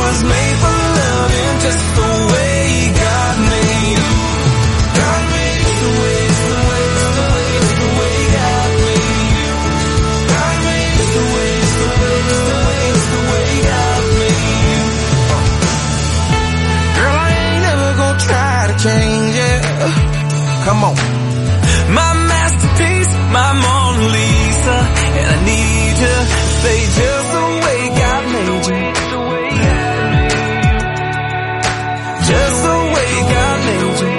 was made for loving just the way God made you. God made you the way, the way, the way, the way God made you. God made you the way, the way, the way, the way God made you. Girl, I ain't never gonna try to change it. Come on. My masterpiece, my Mona Lisa, and I need to stay just the way God made you. Just the way God made you.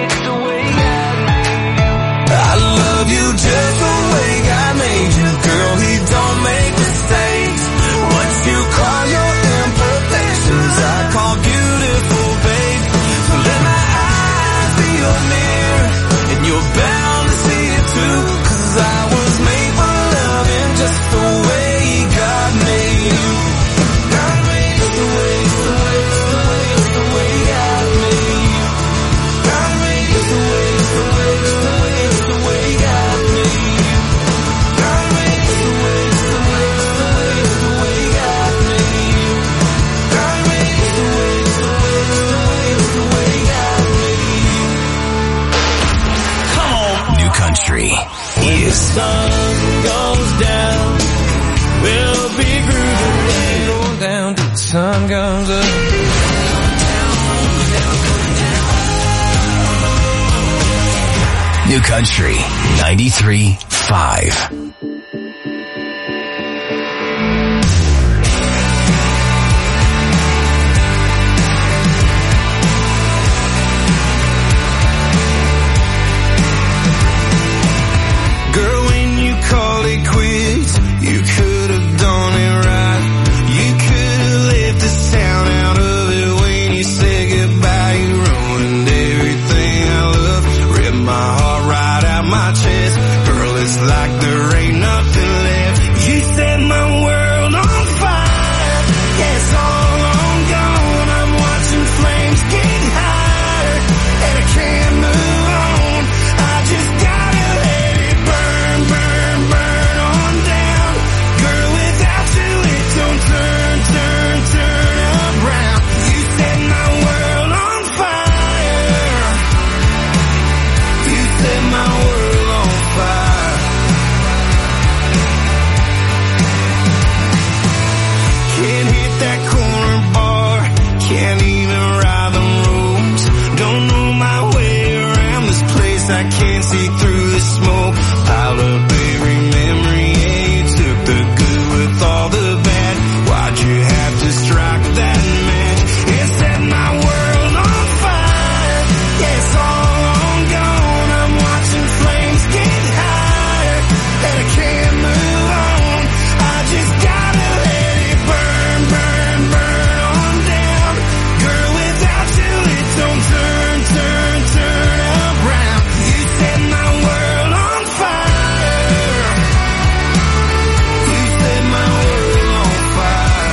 I love you just the way God made you. Girl, He don't make mistakes. What you call your imperfections, I call beautiful, babe. So let my eyes be your mirror, and you're bound to see it too. 'Cause I was made for loving just the way God made you. God made you the way, the way, the way, the way God made you. God made you the way, the way, the way, the way God made you. God made you the way, the way, the way, the way God made you. God made you the way, the way, the way, the way God made you. Come on. New Country is The sun goes down, we'll be grooving. Going down till the sun comes up. New Country 93.5. Girl, when you called it quits, you could have done it right. You could have left the sound out of it when you said goodbye. You ruined everything I love, ripped my heart right out my chest. Girl, it's like there ain't nothing left. You set my world on fire. Yeah, it's all on gone. I'm watching flames get higher, and I can't move on. I just gotta let it burn, burn, burn on down. Girl, without you it don't turn, turn, turn around. You set my world on fire. You set my world on fire. Can't hit that corner bar, can't even ride the roads. Don't know my way around this place, I can't see through the smoke. Piled up every memory, yeah, you took the good with all the bad. Why'd you have to strike that match? It set my world on fire. Yeah, it's all on gone. I'm watching flames get higher, and I can't move on. I just gotta let it burn, burn, burn on down. Girl, without you it don't turn, turn, turn around. You set my world on fire. You set my world on fire.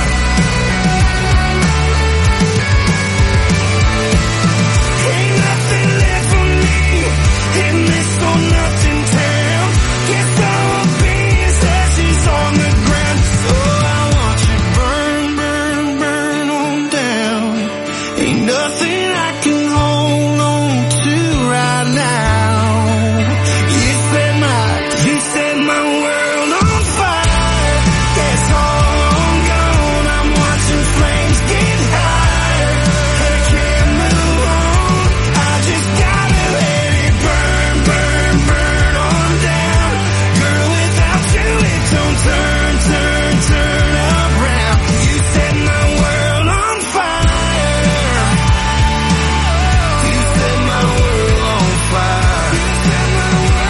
Ain't nothing left for me in this old nothing town. Guess I will be as ashes on the ground. So I want you burn, burn, burn on down. Ain't nothing I can hold on to right now. You set my world on fire. Yeah, it's all on gone. I'm watching flames get higher, and I can't move on. I just gotta let it burn, burn, burn on down. Girl, without you it don't turn, turn, turn around. You set my world on fire. You set my world on fire. You set my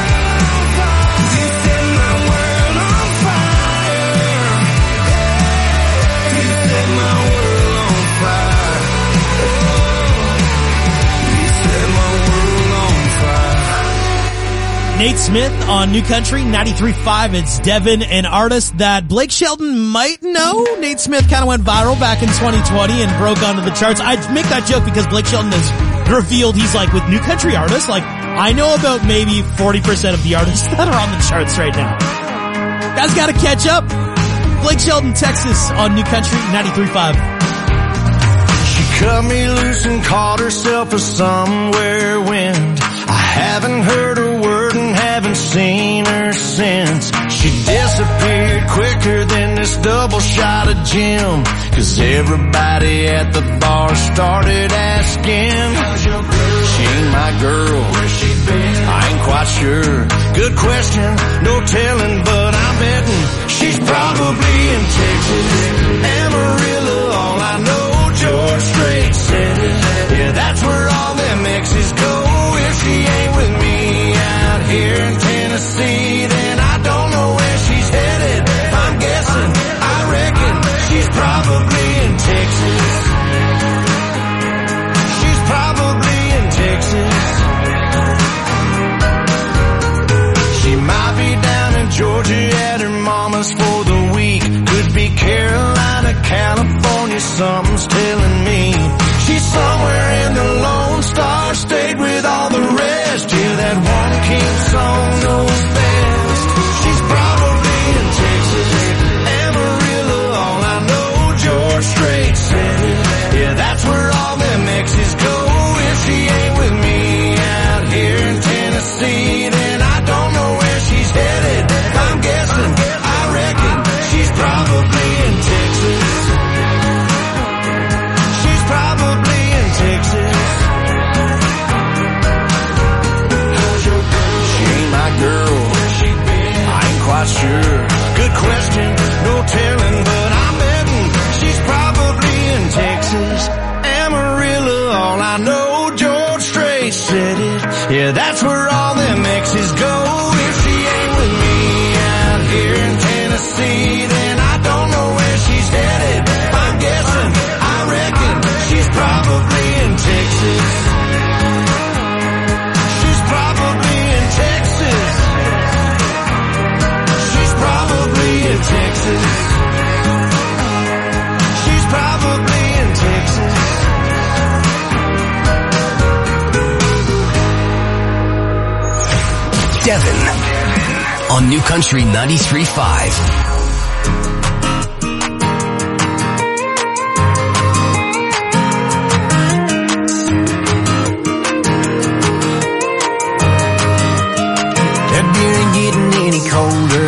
world on fire. You set my world on fire. You set my world on fire. Nate Smith on New Country 93.5. It's Devin, an artist that Blake Shelton might know. Nate Smith kind of went viral back in 2020 and broke onto the charts. I make that joke because Blake Shelton has revealed he's like, with New Country artists, like, I know about maybe 40% of the artists that are on the charts right now. Guys gotta catch up. Blake Shelton, Texas on New Country 93.5. cut me loose and called herself a somewhere wind. I haven't heard a word and haven't seen her since. She disappeared quicker than this double shot of gin. 'Cause everybody at the bar started asking, she ain't my girl, where's she been? I ain't quite sure. Good question, no telling, but I'm betting she's probably in Texas. Amarillo, all I know, George Strait said it. Yeah, that's where all them exes go. If she ain't with me out here in Tennessee, then I don't know where she's headed. I'm guessing, I reckon she's probably in Texas. She's probably in Texas. She might be down in Georgia at her mama's for the week. Could be Carolina, California, something's telling me. She's somewhere in the Lone Star State with all the rest. Yeah, that one king song knows best. She's probably in Texas. Amarillo, all I know, George Strait said it. Yeah, that's where all them exes go. If she ain't with me out here in Tennessee, then I don't know where she's headed. I'm guessing, I reckon she's probably in Texas. She's probably in Texas. She ain't my girl, I ain't quite sure. Good question, no telling, but I'm betting she's probably in Texas. Amarillo, all I know, George Strait said it. Yeah, that's where all them exes go. If she ain't with me out here in Tennessee, then I don't know where she's headed. I'm guessing, I reckon she's probably in Texas. She's probably in Texas. She's probably in Texas. She's probably in Texas. Devin on New Country 93.5. That beer ain't getting any colder,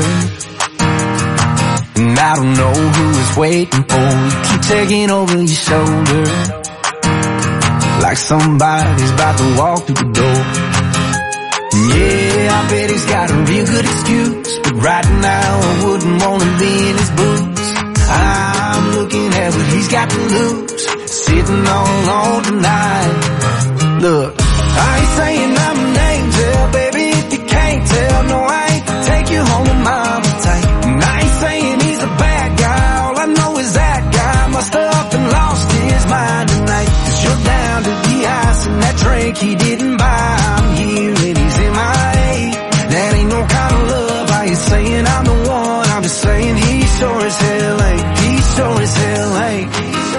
and I don't know who is waiting for you. Keep taking over your shoulder, like somebody's about to walk through the door. Yeah, I bet he's got a real good excuse, but right now I wouldn't want to be in his boots. I'm looking at what he's got to lose, sitting all alone tonight. Look, I ain't saying I'm an angel, baby, if you can't tell. No, I ain't take you home to mama tight. And I ain't saying he's a bad guy, all I know is that guy must have up and lost his mind tonight. 'Cause you're down to the ice and that drink he didn't buy. I'm here and he's MIA. That ain't no kind of love. I ain't saying I'm the one, I'm just saying he sure as hell ain't. He sure as hell ain't.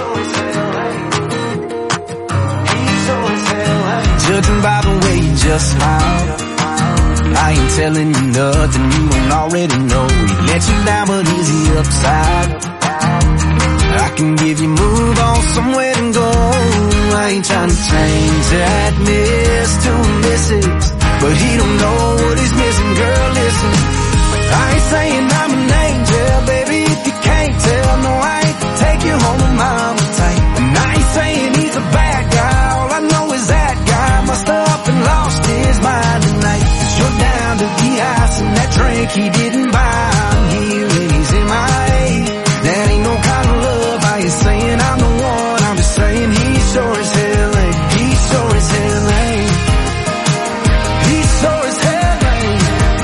Judging by the way you just smiled, I ain't telling you nothing you don't already know. He let you down, but is he upside? I can give you move on somewhere to go. I ain't trying to change that miss to a missus, but he don't know what he's missing. Girl, listen, I ain't saying I'm an angel, baby, if you can't tell. No, I ain't take you home to mama tight. And I ain't saying he's a bad guy, all I know is that guy must have up and lost his mind tonight. 'Cause you're down to the ice and that drink he didn't buy. I'm here and he's MIA. That ain't no kind of love. I ain't saying I'm the one, I'm just saying he sure as hell ain't. He sure as hell ain't. He sure as hell ain't.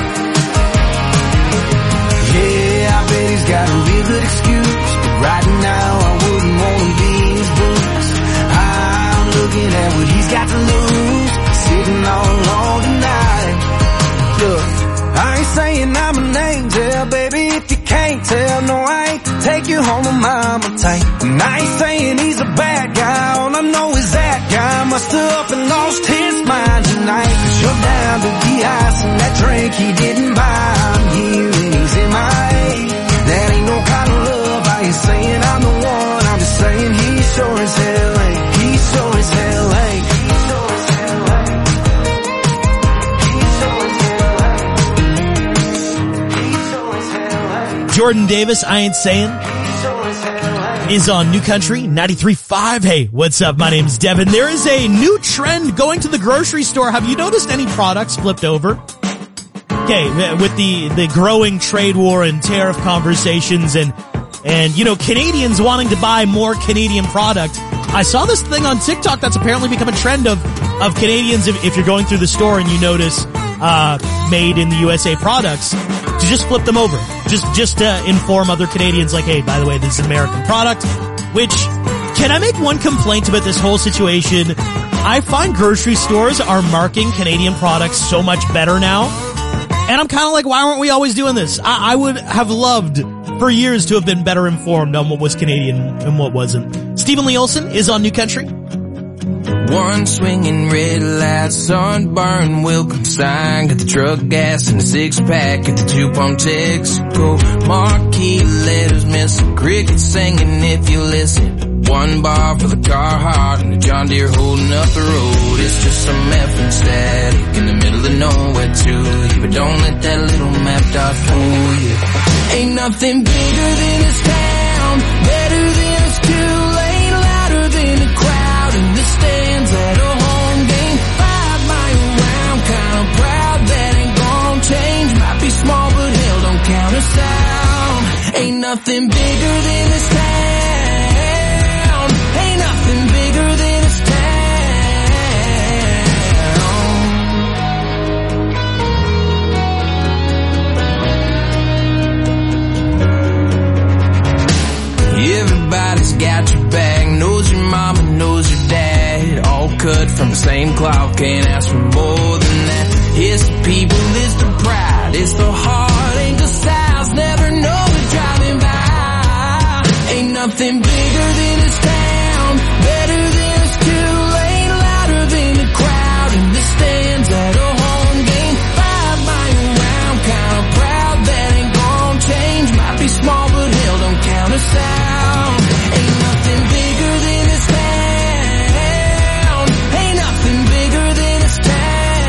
Yeah, I bet he's got a real good excuse, but right now I wouldn't want to be in his boots. I'm looking at what he's got to lose, sitting all alone tonight. Look, I ain't saying I'm an angel, baby, if you can't tell. No, I ain't take you home to mama tight. And I ain't saying he's a bad guy, all I know is that guy must have up and lost his mind tonight. 'Cause you're down to the ice and that drink he didn't buy. I'm here and he's MIA. That ain't no kind of love. I ain't saying I'm the one, I'm just saying he sure as hell ain't. He Jordan Davis, I Ain't Saying, is on New Country 93.5. Hey, what's up? My name's Devin. There is a new trend going to the grocery store. Have you noticed any products flipped over? Okay, with the growing trade war and tariff conversations and Canadians wanting to buy more Canadian product. I saw this thing on TikTok that's apparently become a trend of Canadians, if you're going through the store and you notice made in the USA products, to just flip them over. Just to inform other Canadians, like, hey, by the way, this is an American product. Which, can I make one complaint about this whole situation? I find grocery stores are marking Canadian products so much better now. And I'm kind of like, why weren't we always doing this? I would have loved for years to have been better informed on what was Canadian and what wasn't. Stephen Lee Olsen is on New Country. One swinging red light, sunburn, welcome sign. Got the truck gas and the 6-pack at the 2-pump Texaco. Marquee letters, missing crickets singing if you listen. One bar for the Carhartt and the John Deere holding up the road. It's just some effing static in the middle of nowhere to you. But don't let that little map dot fool you. Ain't nothing bigger than this town, better than this two-lane, louder than the crowd in the stands at a home game. 5 mile round, kinda proud that ain't gon' change. Might be small but hell, don't count us out. Ain't nothing bigger than this town. Ain't nothing bigger than this town. Everybody's got your back, knows your mama, knows your dad. All cut from the same cloth, can't ask for more than that. It's the people, it's the pride, it's the heart, ain't the styles, never know it driving by. Ain't nothing bigger than this town, better than this two-lane, louder than the crowd in the stands at a home game. 5 mile round, kinda proud that ain't gon' change. Might be small but hell, don't count us out. Ain't nothing bigger than this town. Ain't nothing bigger than this town.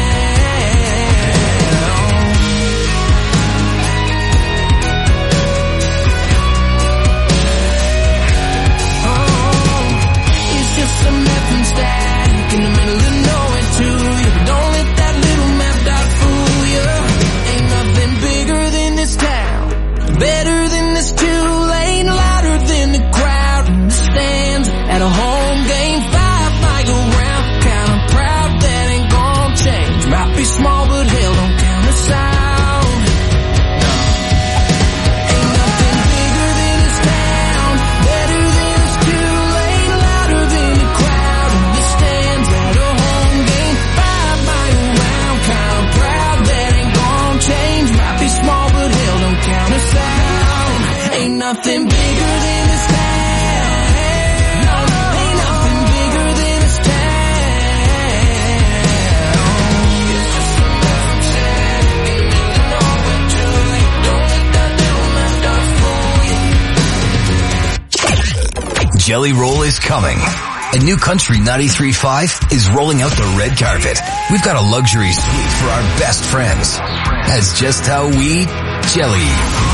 It's just some effing static in the middle of nowhere to you. But don't let that little map dot fool you. Ain't nothing bigger than this town, better than this two-lane, louder than the crowd in the stands at a home game. 5 mile round, kinda proud that ain't gon' change. Might be small but hell, don't count us out. Ain't nothing bigger than this town, better than this two-lane, louder than the crowd in the stands at a home game. 5 mile round, kinda proud that ain't gon' change. Might be small but hell, don't count us out. Ain't nothing bigger than this town. Ain't nothing bigger than this town. It's just some effing static in the middle of nowhere to you. Don't let that little map dot fool you. Jelly Roll is coming. And New Country 93.5 is rolling out the red carpet. We've got a luxury suite for our best friends. That's just how we jelly.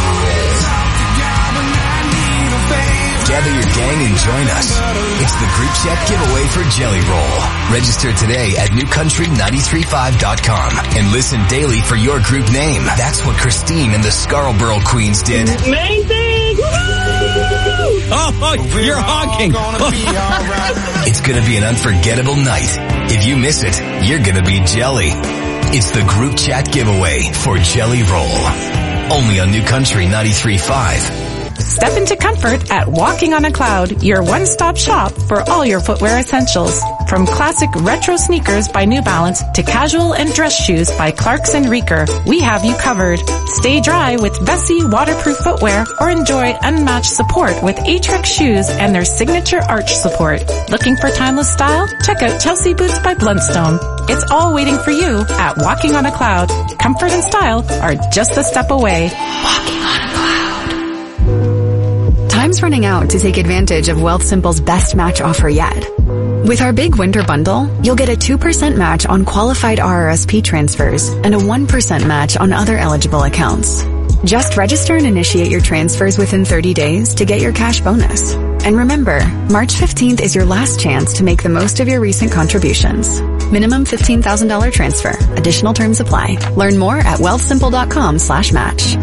Gather your gang and join us. It's the group chat giveaway for Jelly Roll. Register today at newcountry935.com and listen daily for your group name. That's what Christine and the Scarborough Queens did. Amazing! Oh, you're honking. It's gonna be an unforgettable night. If you miss it, you're gonna be jelly. It's the group chat giveaway for Jelly Roll. Only on New Country 93.5. Step into comfort at Walking on a Cloud, your one-stop shop for all your footwear essentials. From classic retro sneakers by New Balance to casual and dress shoes by Clarks and Reeker, we have you covered. Stay dry with Vessi waterproof footwear or enjoy unmatched support with Atrix shoes and their signature arch support. Looking for timeless style? Check out Chelsea Boots by Bluntstone. It's all waiting for you at Walking on a Cloud. Comfort and style are just a step away. Walking on a Cloud. Time's running out to take advantage of Wealthsimple's best match offer yet. With our big winter bundle, you'll get a 2% match on qualified RRSP transfers and a 1% match on other eligible accounts. Just register and initiate your transfers within 30 days to get your cash bonus. And remember, March 15th is your last chance to make the most of your recent contributions. Minimum $15,000 transfer. Additional terms apply. Learn more at wealthsimple.com/match.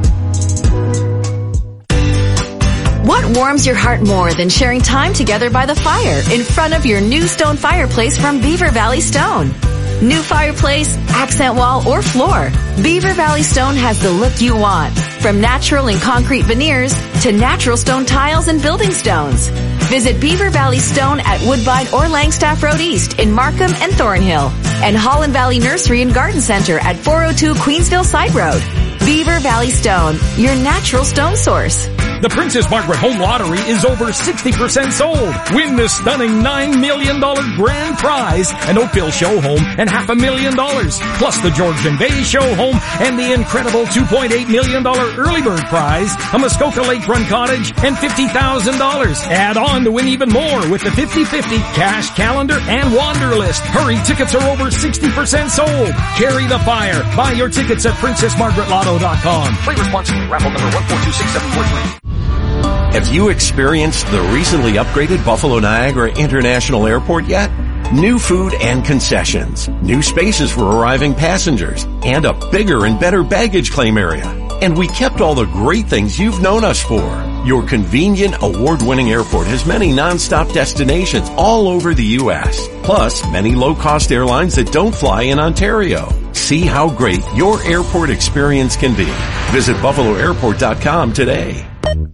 What warms your heart more than sharing time together by the fire in front of your new stone fireplace from Beaver Valley Stone? New fireplace, accent wall, or floor, Beaver Valley Stone has the look you want. From natural and concrete veneers to natural stone tiles and building stones. Visit Beaver Valley Stone at Woodbine or Langstaff Road East in Markham and Thornhill. And Holland Valley Nursery and Garden Center at 402 Queensville Side Road. Beaver Valley Stone, your natural stone source. The Princess Margaret Home Lottery is over 60% sold. Win the stunning $9 million grand prize, an Oakville show home, and $500,000. Plus the Georgian Bay show home and the incredible $2.8 million early bird prize, a Muskoka Lakefront cottage, and $50,000. Add on to win even more with the 50/50 cash calendar and Wanderlist. Hurry, tickets are over 60% sold. Carry the fire. Buy your tickets at PrincessMargaretLotto.com. Play responsibly. Raffle number 1426743. Have you experienced the recently upgraded Buffalo Niagara International Airport yet? New food and concessions, new spaces for arriving passengers, and a bigger and better baggage claim area. And we kept all the great things you've known us for. Your convenient, award-winning airport has many non-stop destinations all over the U.S. Plus, many low-cost airlines that don't fly in Ontario. See how great your airport experience can be. Visit BuffaloAirport.com today.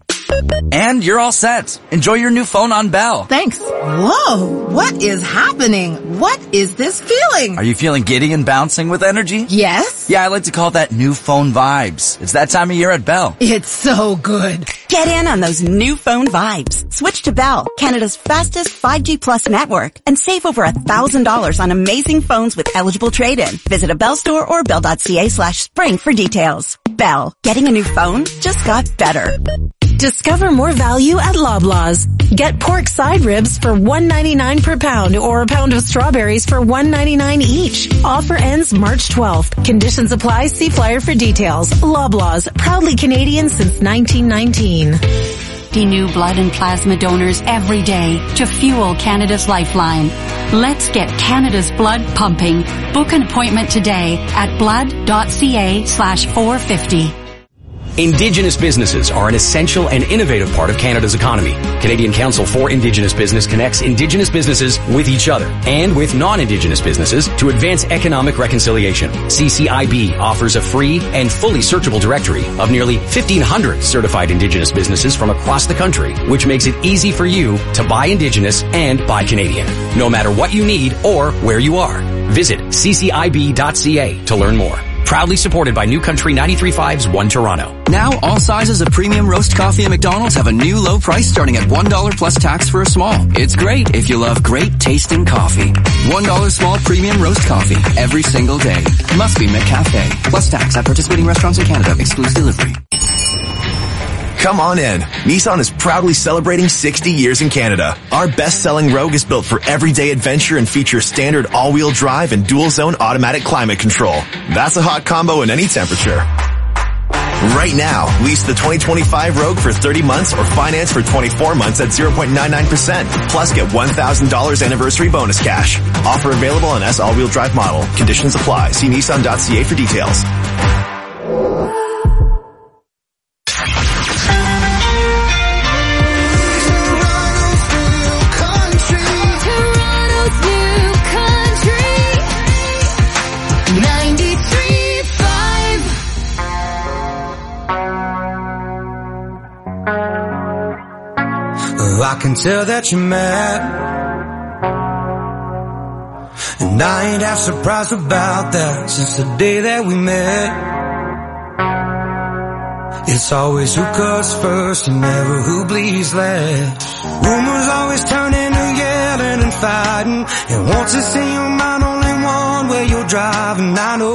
And you're all set. Enjoy your new phone on Bell. Thanks. Whoa, what is happening? What is this feeling? Are you feeling giddy and bouncing with energy? Yes. Yeah, I like to call that new phone vibes. It's that time of year at Bell. It's so good. Get in on those new phone vibes. Switch to Bell, Canada's fastest 5G Plus network, and save over $1,000 on amazing phones with eligible trade-in. Visit a Bell store or bell.ca/spring for details. Bell, getting a new phone just got better. Discover more value at Loblaws. Get pork side ribs for $1.99 per pound or a pound of strawberries for $1.99 each. Offer ends March 12th. Conditions apply. See flyer for details. Loblaws, proudly Canadian since 1919. New blood and plasma donors every day to fuel Canada's lifeline. Let's get Canada's blood pumping. Book an appointment today at blood.ca/450. Indigenous businesses are an essential and innovative part of Canada's economy. Canadian Council for Indigenous Business connects Indigenous businesses with each other and with non-Indigenous businesses to advance economic reconciliation. CCIB offers a free and fully searchable directory of nearly 1,500 certified Indigenous businesses from across the country, which makes it easy for you to buy Indigenous and buy Canadian, no matter what you need or where you are. Visit ccib.ca to learn more. Proudly supported by New Country 93.5's One Toronto. Now, all sizes of premium roast coffee at McDonald's have a new low price starting at $1 plus tax for a small. It's great if you love great tasting coffee. $1 small premium roast coffee every single day. Must be McCafe. Plus tax at participating restaurants in Canada. Excludes delivery. Come on in. Nissan is proudly celebrating 60 years in Canada. Our best-selling Rogue is built for everyday adventure and features standard all-wheel drive and dual-zone automatic climate control. That's a hot combo in any temperature. Right now, lease the 2025 Rogue for 30 months or finance for 24 months at 0.99%. Plus get $1,000 anniversary bonus cash. Offer available on S all-wheel drive model. Conditions apply. See Nissan.ca for details. I can tell that you're mad, and I ain't half surprised about that since the day that we met. It's always who cuts first and never who bleeds last. Rumors always turn into yelling and fighting, and once it's in your mind only one way you're driving. I know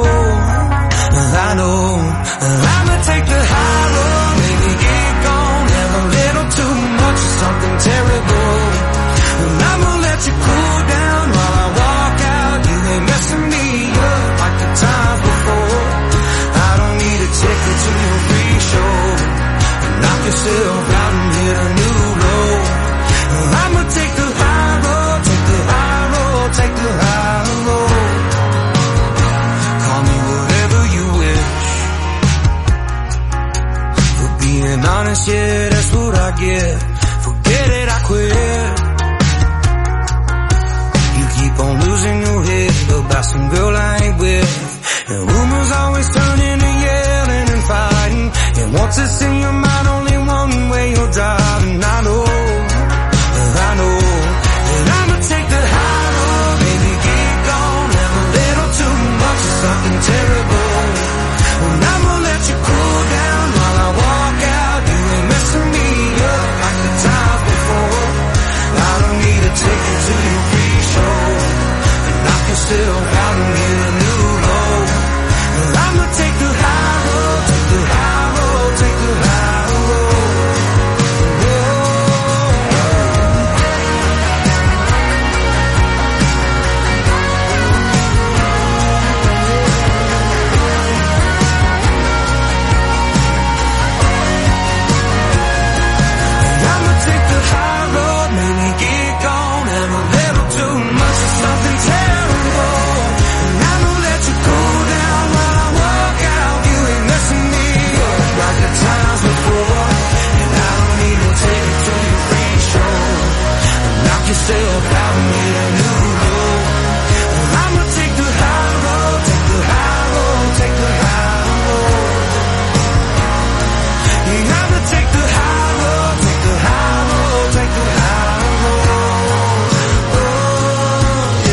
I'ma take the high road, maybe get gone, have a little too much of something terrible, and I'ma let you cool down while I walk out. You ain't messing me up like the times before. I don't need a ticket to your freedom. yeah. Forget it, I quit. You keep on losing your head about some girl I ain't with. And rumors always turn into yelling and fighting. And once it's in your mind, only one way you're driving. I know. And I'ma take the high road, baby, get gone. Have a little too much of something terrible. And I'ma let you cool down while I walk out. You ain't messing me up like the times before. I don't need to take you to your free show. And I can still out and get a new low. And I'ma take the high road, take the high road, take the high road. Yourself out and get a new low. I'ma take the high road, take the high road, take the high road. I'ma take the high road, take the high road, take the high road. Oh,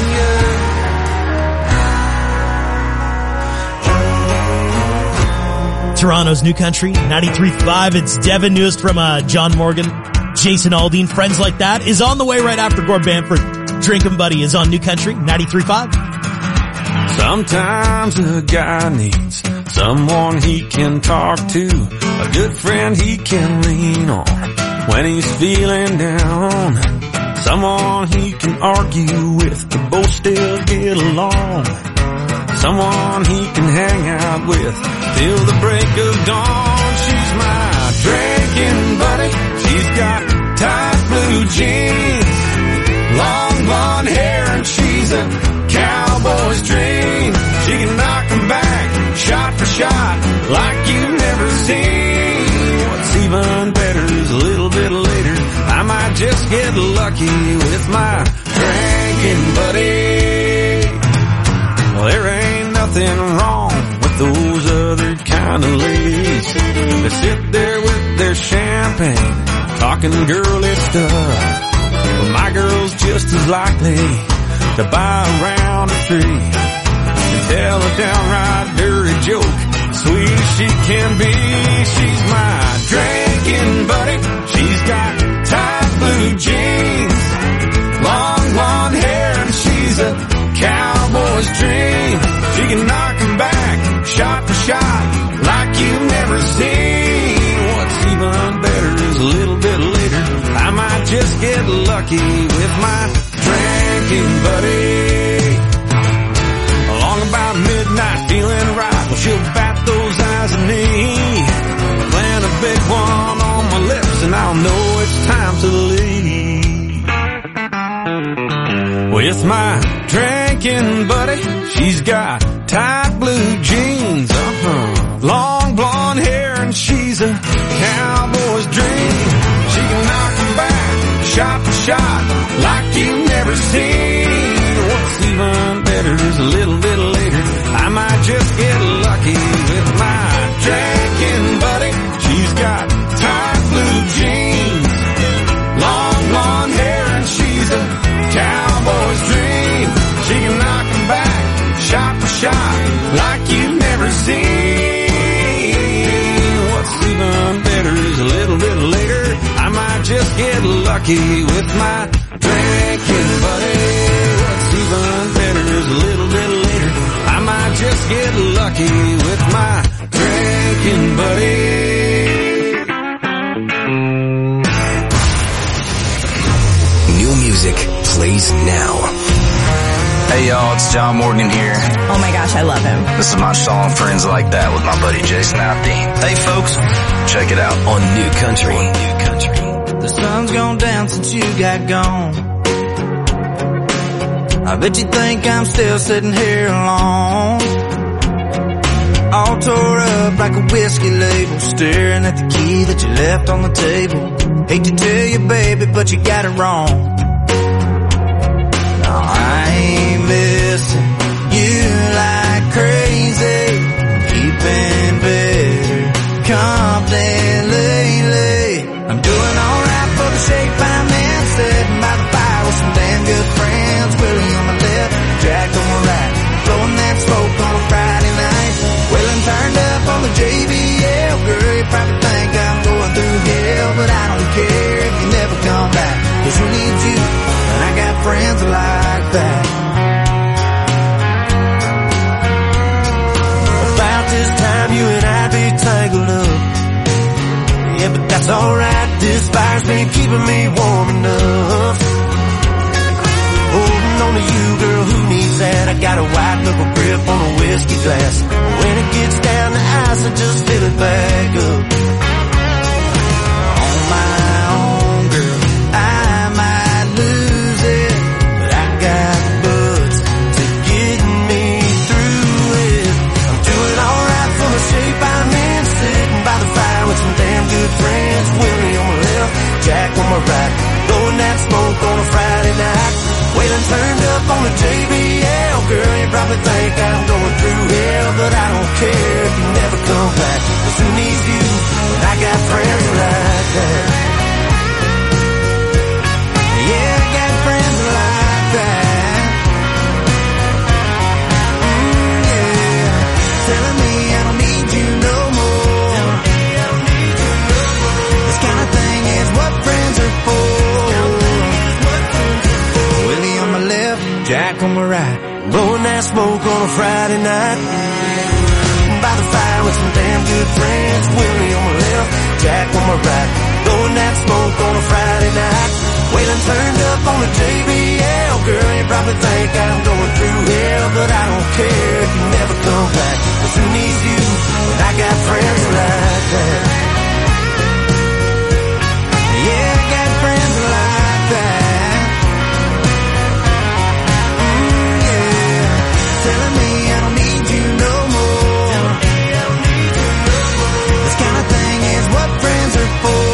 yeah, yeah. Toronto's New Country 93.5. It's Devin, newest from John Morgan. Jason Aldean, Friends Like That, is on the way right after Gord Bamford. Drinkin' Buddy is on New Country 93.5. Sometimes a guy needs someone he can talk to, a good friend he can lean on when he's feeling down, someone he can argue with to both still get along, someone he can hang out with till the break of dawn. She's my drinking buddy. She's got tight blue jeans, long blonde hair, and she's a cowboy's dream. She can knock 'em back, shot for shot, like you've never seen. What's even better is a little bit later, I might just get lucky with my drinking buddy. Well, there ain't nothing wrong with those other kind of ladies that sit there with their champagne, talking girly stuff. But my girl's just as likely to buy a round of three and tell a downright dirty joke, sweet as she can be. She's my drinking buddy. She's got tight blue jeans, long blonde hair, and she's a cowboy's dream. She can knock 'em back, shot for shot, like you've never seen. What's even better is a little bit later, I might just get lucky with my drinking buddy. Along about midnight, feeling right, well, she'll bat those eyes at me, plant a big one on my lips, and I'll know it's time to leave. With my drinking buddy, she's got tight blue jeans, long blonde hair, and she's a cowboy's dream. She can knock 'em back, shot for shot, like you've never seen. What's even better is a little bit later, I might just get lucky with my drinking buddy. She's got tight blue jeans, long blonde hair, and she's a cowboy's dream. She can knock 'em back, shot for shot, like you've never seen. What's even better is a little bit later, I might just get lucky with my drinking buddy. What's even better is a little bit later, I might just get lucky with my drinking buddy. New music plays now. Hey y'all, it's John Morgan here. Oh my gosh, I love him. This is my song Friends Like That with my buddy Jason Aldean. Hey folks, check it out on New Country. New Country. The sun's gone down since you got gone. I bet you think I'm still sitting here alone. all tore up like a whiskey label, staring at the key that you left on the table. Hate to tell you, baby, but you got it wrong. No, I ain't missing you like crazy, keeping better company lately. I'm doing alright for the shape I'm in, sitting by the fire with some damn good friends. Willie on my left, Jack on my right, blowing that smoke on a Friday night. Willing turned up on the JBL, girl, you probably think I'm going through hell, but I don't care if you never come back, 'cause who needs you, and I got friends like that. About this time you and I be tangled up, yeah, but that's alright, this fire's been keeping me warm enough. Holding on to you, girl, who needs that? I got a white knuckle grip on a whiskey glass. When it gets down to ice, I just fill it back up. On my own, girl, I might lose it, but I got butts to get me through it. I'm doing alright for the shape I'm in, sitting by the fire with some damn good friends. Willie on my left, Jack on my right, blowing that smoke on a Friday night. Waylon turned up on the JBL, girl, you probably think I'm going through hell, but I don't care if you never come back, 'cause who needs you, and I got friends like that. Yeah, I got friends like that. Yeah, telling me I don't need you no more. This kind of thing is what friends are for. Jack on my right, blowing that smoke on a Friday night. By the fire with some damn good friends. Willie on my left, Jack on my right, blowing that smoke on a Friday night. Waylon turned up on the JBL, girl, you probably think I'm going through hell, but I don't care if you never come back, 'cause who needs you, and I got friends like that. Yeah, I got friends like that. Telling me I don't need you no more. This kind of thing is what friends are for.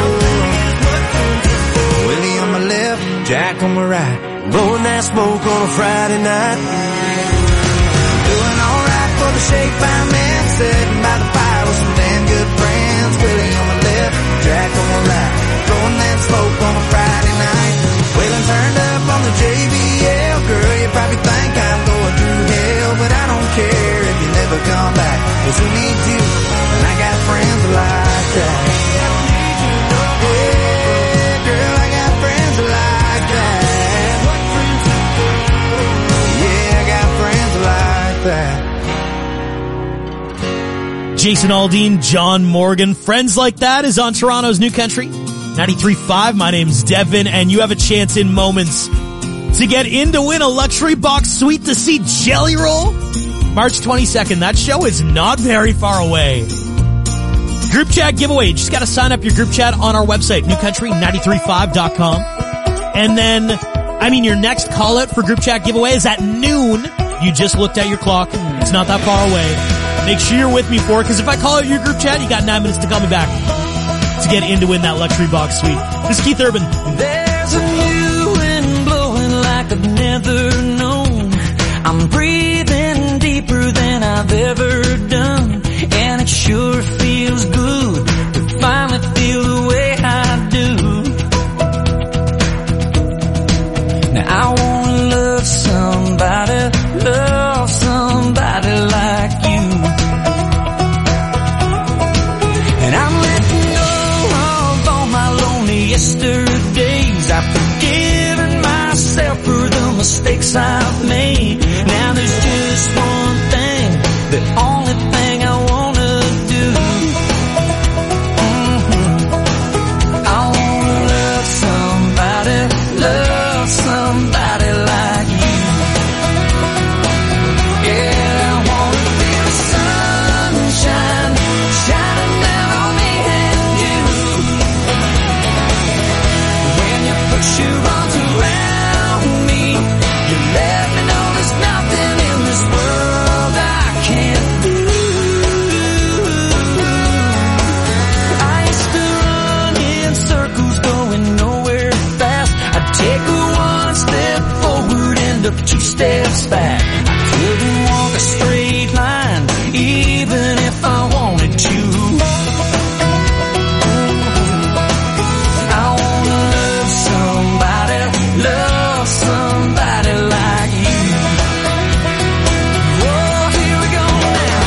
Willie on my left, Jack on my right, blowing that smoke on a Friday night. Doing alright for the shape I'm in, sitting by the fire with some damn good friends. Willie on my left, Jack on my right, blowing that smoke on a Friday night. Waylon turned up on the JBL, girl, you probably think I'm going through hell, but I don't care if you never come back, 'cause who needs you, and I got friends like that. Yeah, girl, I got friends like that. Yeah, I got friends like that. Jason Aldean, John Morgan. Friends Like That is on Toronto's New Country 93.5. My name's Devin, and you have a chance in moments to get in to win a luxury box suite to see Jelly Roll March 22nd. That show is not very far away. Group chat giveaway. You just got to sign up your group chat on our website, newcountry935.com. And then, your next call out for group chat giveaway is at noon. You just looked at your clock. It's not that far away. Make sure you're with me for it, because if I call out your group chat, you got 9 minutes to call me back to get in to win that luxury box suite. This is Keith Urban. There's a new wind blowing like I've never known. I'm breathing deeper than I've ever done, and it sure feels good to finally feel the way I do. Now I wanna love somebody like you. And I'm letting go of all my lonely yesterdays. I've forgiven myself for the mistakes I've made. Now there's just one thing, the only thing I wanna do. I wanna love somebody like you. Yeah, I wanna feel the sunshine shining down on me and you. When you put your arms around me, you let me know took 2 steps back. I couldn't walk a straight line, even if I wanted to. I wanna love somebody like you. Oh, here we go now.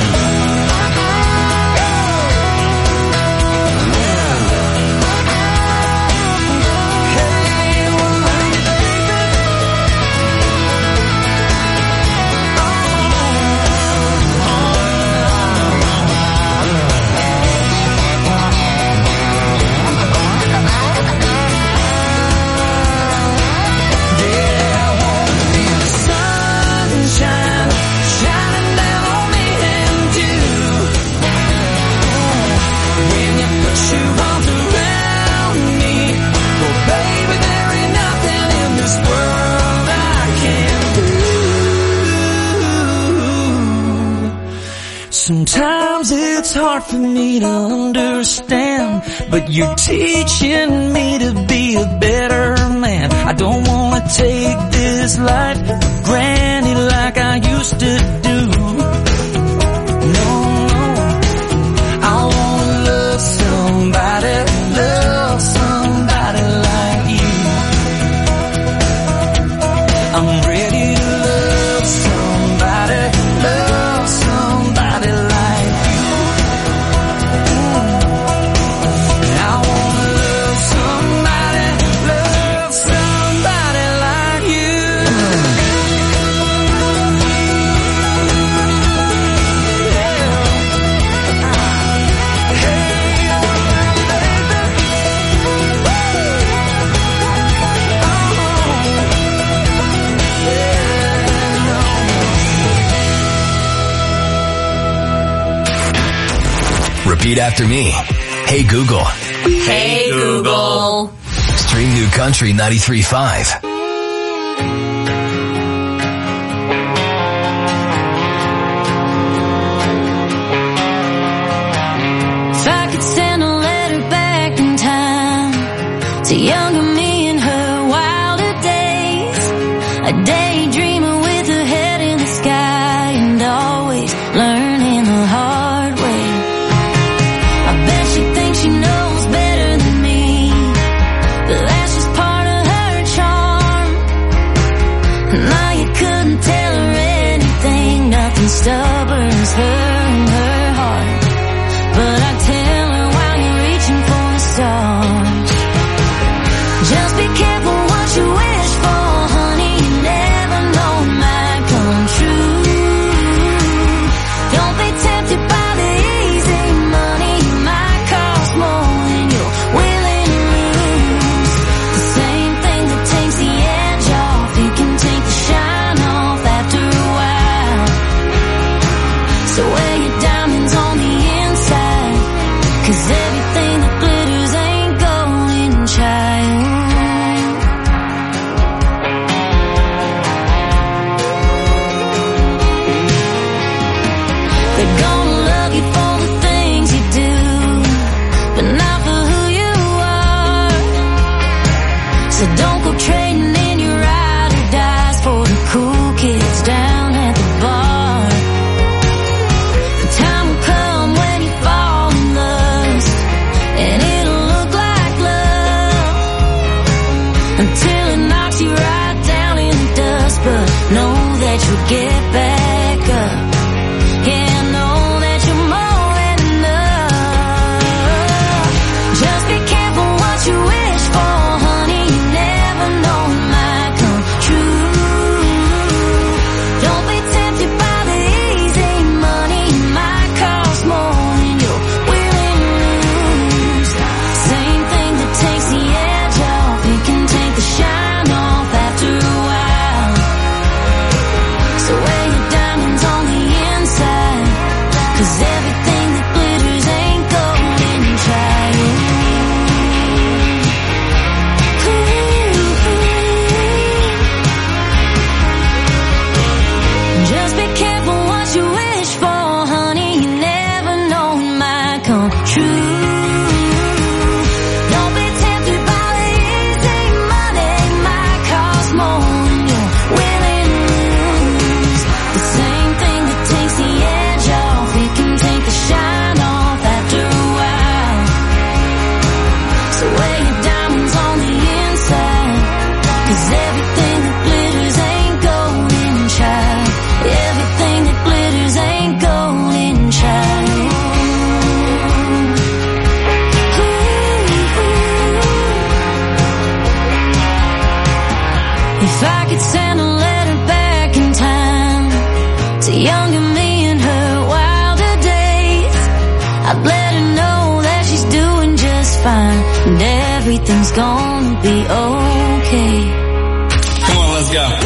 Sometimes it's hard for me to understand, but you're teaching me to be a better man. I don't wanna take this life for granted like I used to do. No, I wanna love somebody like you. I'm ready to love somebody like you. I wanna love somebody like you. Repeat after me. Hey Google. Hey Google. Stream New Country 93.5. If I could send a letter back in time to younger me in her wilder days, a daydreamer with her head in the sky and always learning the hard way. I bet she thinks she knows better than me, but that's just part of her charm. Now you couldn't tell her anything, nothing stubborn as her and her heart. But I tell her while you're reaching for the stars, just be careful what you wish for, honey. You never know it might come true. Don't be tempted by the easy money. It might cost more than you're willing to lose. The same thing that takes the edge off, you can take the shine off after a while. So wear your diamonds on the inside, 'cause everything that glitters ain't golden, child. They're gonna love you for the things you do, but not for who you are. So don't go trading in your ride or dies for the cool kids down at the bar. The time will come when you fall in lust, and it'll look like love until it knocks you right down in the dust. But know that you'll get back up. Yeah, know that you're more than enough. Just be careful what you wish for, honey. You never know it might come true. Don't be tempted by the easy money. It might cost more than you're willing to lose. Same thing that takes the edge off, it can take the shine off after a while. So wear your 'Cause everything that glitters ain't golden, child. Everything that glitters ain't golden, child. If I could send a letter back in time to younger me in her wilder days, I'd let her know that she's doing just fine and everything's gonna be okay. Come on, let's go.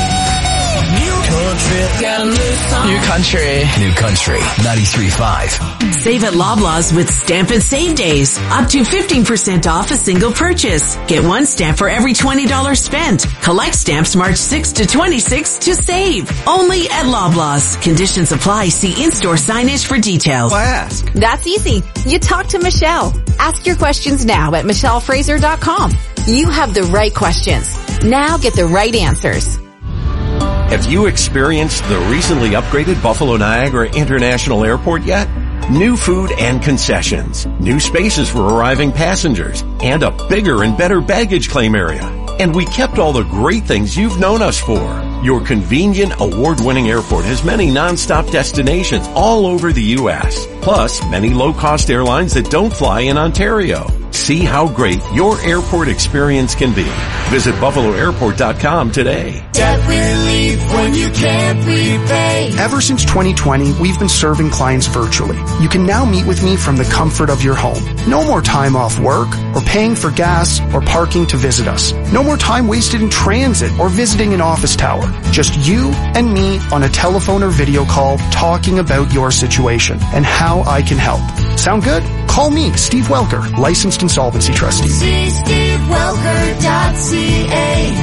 New Country. New Country 93.5. Save at Loblaws with Stamp and Save Days. Up to 15% off a single purchase. Get one stamp for every $20 spent. Collect stamps March 6 to 26 to save. Only at Loblaws. Conditions apply. See in-store signage for details. Why ask? That's easy. You talk to Michelle. Ask your questions now at michellefraser.com. You have the right questions. Now get the right answers. Have you experienced the recently upgraded Buffalo Niagara International Airport yet? New food and concessions, new spaces for arriving passengers, and a bigger and better baggage claim area. And we kept all the great things you've known us for. Your convenient, award-winning airport has many non-stop destinations all over the U.S., plus many low-cost airlines that don't fly in Ontario. See how great your airport experience can be. Visit BuffaloAirport.com today. Debt relief when you can't repay. Ever since 2020, we've been serving clients virtually. You can now meet with me from the comfort of your home. No more time off work or paying for gas or parking to visit us. No more time wasted in transit or visiting an office tower. Just you and me on a telephone or video call talking about your situation and how I can help. Sound good? Call me, Steve Welker, licensed insolvency trustee. See SteveWelker.ca.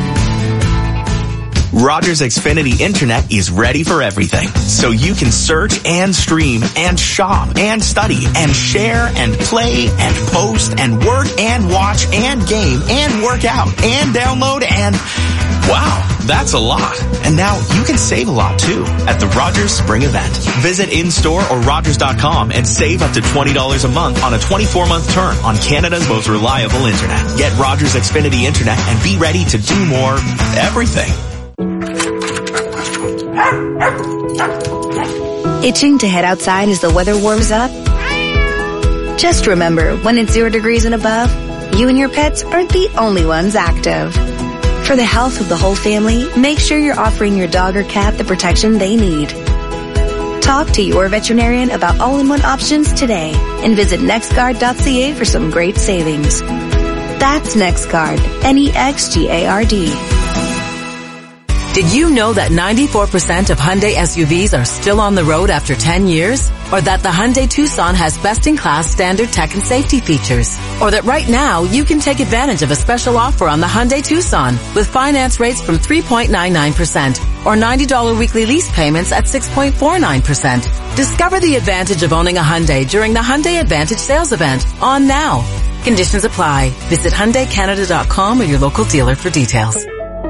Rogers Xfinity Internet is ready for everything. So you can search and stream and shop and study and share and play and post and work and watch and game and work out and download and... Wow, that's a lot. And now you can save a lot too at the Rogers Spring Event. Visit in-store or Rogers.com and save up to $20 a month on a 24-month term on Canada's most reliable internet. Get Rogers Xfinity Internet and be ready to do more everything. Itching to head outside as the weather warms up? Just remember, when it's 0 degrees and above, you and your pets aren't the only ones active. For the health of the whole family, make sure you're offering your dog or cat the protection they need. Talk to your veterinarian about all-in-one options today and visit nextguard.ca for some great savings. That's NextGuard, NEXGARD. Did you know that 94% of Hyundai SUVs are still on the road after 10 years? Or that the Hyundai Tucson has best-in-class standard tech and safety features? Or that right now you can take advantage of a special offer on the Hyundai Tucson with finance rates from 3.99% or $90 weekly lease payments at 6.49%. Discover the advantage of owning a Hyundai during the Hyundai Advantage sales event on now. Conditions apply. Visit HyundaiCanada.com or your local dealer for details.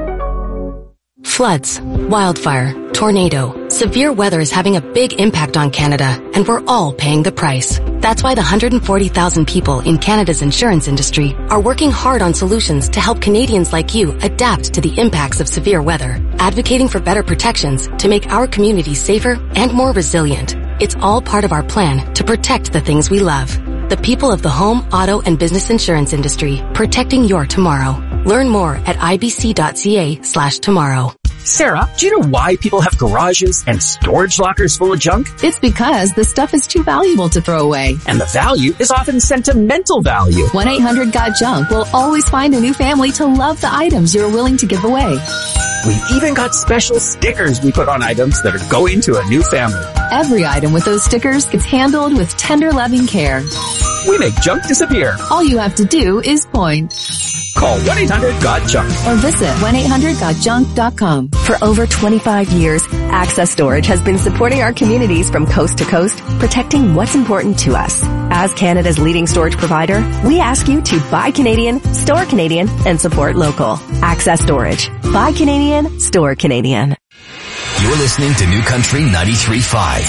Floods, wildfire, tornado. Severe weather is having a big impact on Canada, and we're all paying the price. That's why the 140,000 people in Canada's insurance industry are working hard on solutions to help Canadians like you adapt to the impacts of severe weather, advocating for better protections to make our communities safer and more resilient. It's all part of our plan to protect the things we love. The people of the home, auto, and business insurance industry, protecting your tomorrow. Learn more at ibc.ca/tomorrow. Sarah, do you know why people have garages and storage lockers full of junk? It's because the stuff is too valuable to throw away. And the value is often sentimental value. 1-800-GOT-JUNK will always find a new family to love the items you're willing to give away. We've even got special stickers we put on items that are going to a new family. Every item with those stickers gets handled with tender, loving care. We make junk disappear. All you have to do is point. Call 1-800-GOT-JUNK or visit 1-800-GOT-JUNK.com. For over 25 years, Access Storage has been supporting our communities from coast to coast, protecting what's important to us. As Canada's leading storage provider, we ask you to buy Canadian, store Canadian, and support local. Access Storage. Buy Canadian, store Canadian. You're listening to New Country 93.5,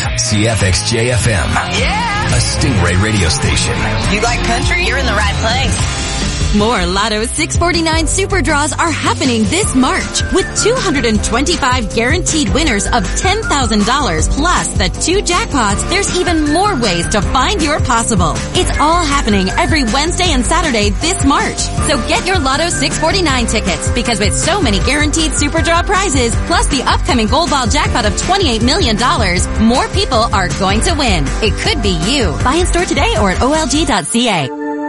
CFXJ FM. Yeah! A Stingray radio station. You like country? You're in the right place. More Lotto 649 Super Draws are happening this March with 225 guaranteed winners of $10,000 plus the 2 jackpots. There's even more ways to find your possible. It's all happening every Wednesday and Saturday this March. So get your Lotto 649 tickets because with so many guaranteed Super Draw prizes plus the upcoming Gold Ball jackpot of $28 million, more people are going to win. It could be you. Buy in store today or at olg.ca.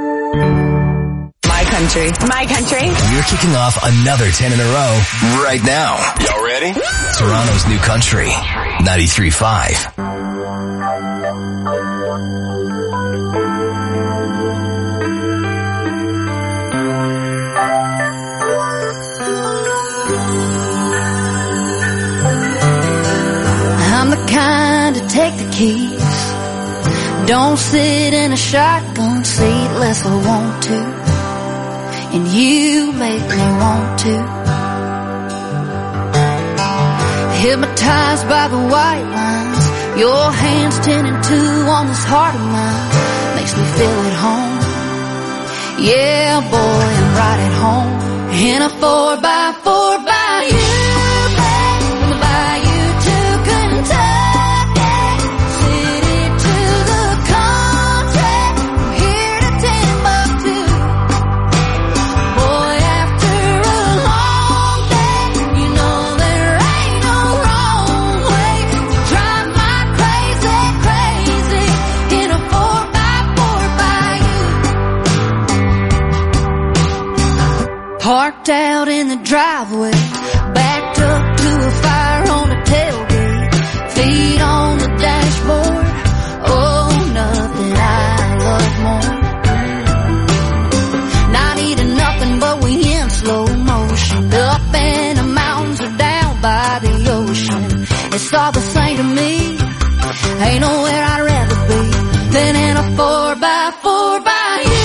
My country. My country. We're kicking off another 10 in a row right now. Y'all ready? Toronto's new country, 93.5. I'm the kind to take the keys. Don't sit in a shotgun seat unless I want to. And you make me want to. Hypnotized by the white lines, your hands 10 and 2 on this heart of mine makes me feel at home. Yeah, boy, I'm right at home in a 4x4 by you, babe, from the bayou to Kentucky, city to the country, from here to Timbuktu. Boy, after a long day, you know there ain't no wrong way to drive my crazy, crazy in a 4x4 by you. Parked out in the driveway, backed up to a fire on the tailgate, feet on the dashboard. Oh, nothing I love more. Not eating nothing, but we in slow motion, up in the mountains or down by the ocean. It's all the same to me. Ain't nowhere I'd rather be than in a 4x4 by you.